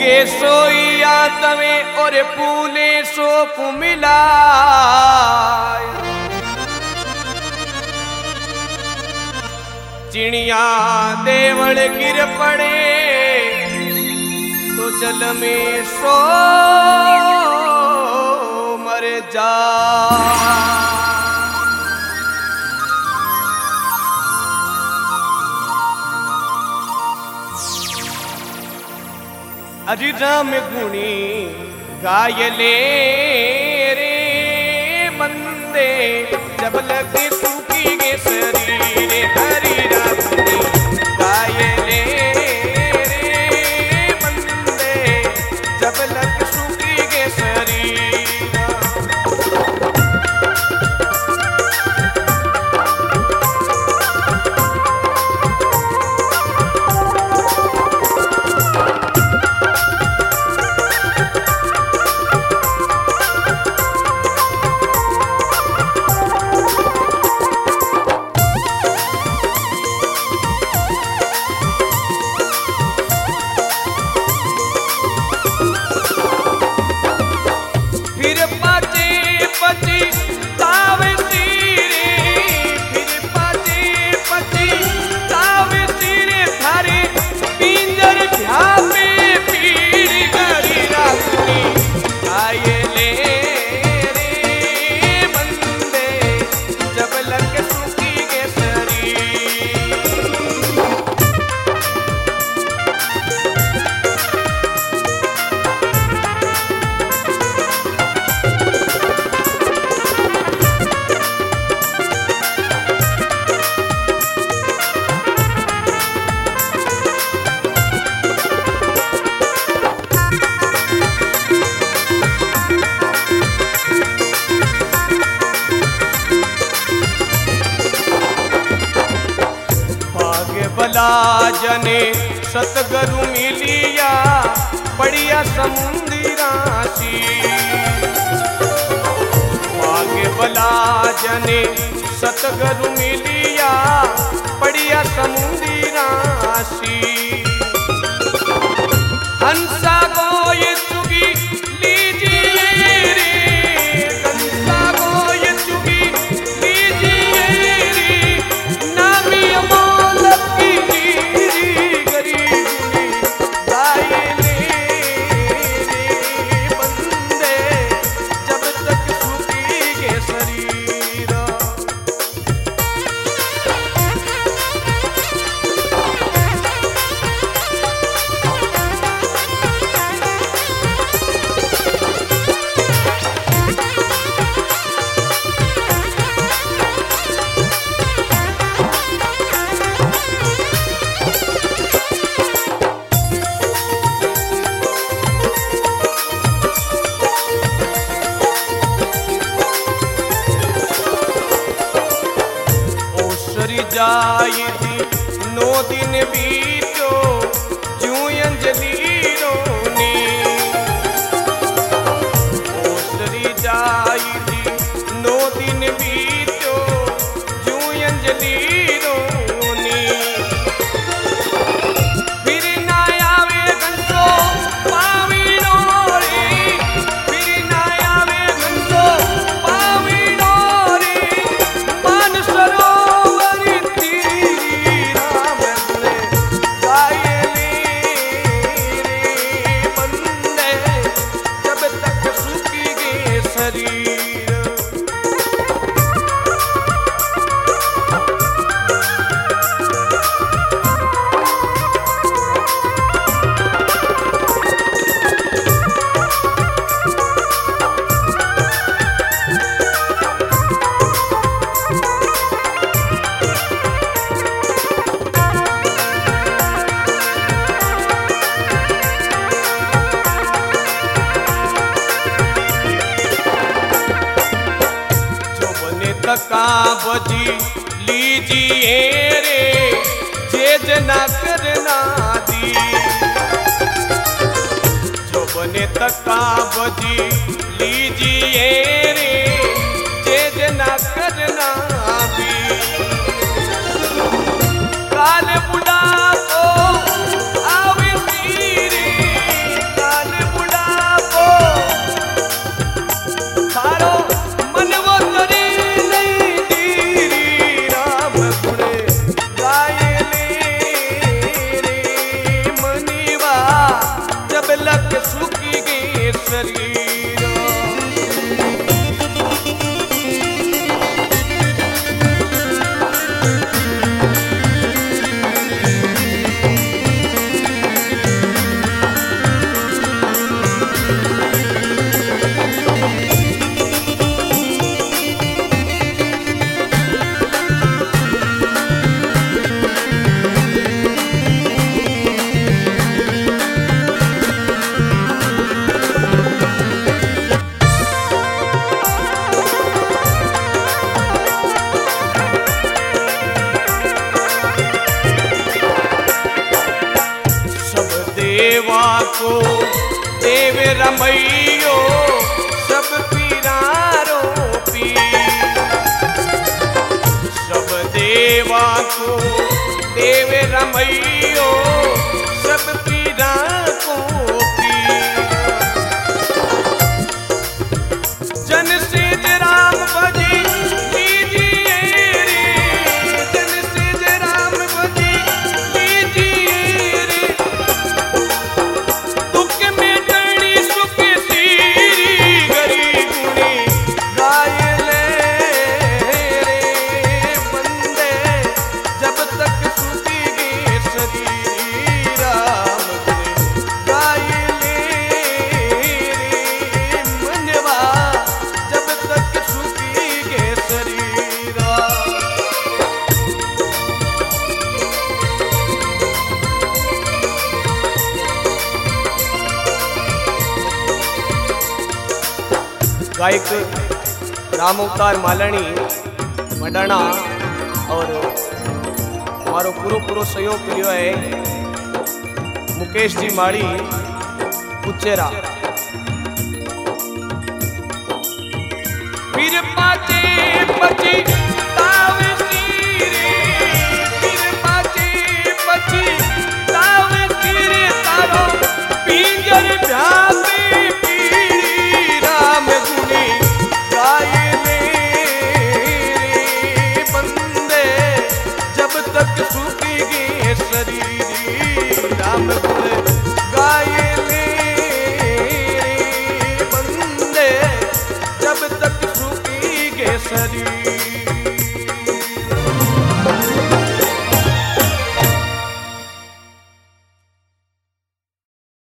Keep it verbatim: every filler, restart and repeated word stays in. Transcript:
सोइया तवे और पूले सो कुमिलाय चिड़िया देवल गिर पड़े तो जल में सो मर जा। अजी राम गुणी गायले रे बंदे जब लगे सूखी गे शरीर हरी राम गुणी गायले रे बंदे जब लगे सूखी गे शरीर। जने सतगुरु मिलिया बढ़िया समुंदरी राशि भाग्य बला जने सतगुरु मिलिया बढ़िया समुंदरी राशि। हंसा गोय चुगी लीजिए रे हंसा गोय चुगी लीजिए रे नामी अमोल की जाई थी नौ दिन बीतो जूं अंजलि रोनी ओसरी जाई थी नौ दिन बीतो जूं अंजलि रोनी। फिर ना आवे गंसो पावी रे फिर ना आवे गंसो पावी रे मान सरो का बजी लीजिए रे जे जना करना दी जो बने तका बजी लीजिए रे जे जना करना दी। काल बुढ़ा को आवे रे को देव रमैयो सब पीरारो पी। सब देवा को देव रमैयो सब पीरा को पी। जन सेज राम भजी लीजिए रे, जन सेज राम भजी लीजिए रे। दुख में टणी सुख सीरी गरी गुणी गाय ले रे बंदे, जब तक सुखीगे शरीर राम गुणी गाय ले रे मनवा, जब तक सुखीगे शरीर। गायक राम अवतार मालणी मडाणा और हमारो पूरो पूरो सहयोग करियो है मुकेश जी माड़ी उचेरा। फिर पाचे पची ताव सीरे, फिर पाचे पची ताव सीरे तारो पिंजर भ्यापे पीड़ी राम गुणी गाय ले रे बंदे, जब तक सुखीगे शरीर राम गुण गाय ले रे बंदे, जब तक सुखीगे शरीर।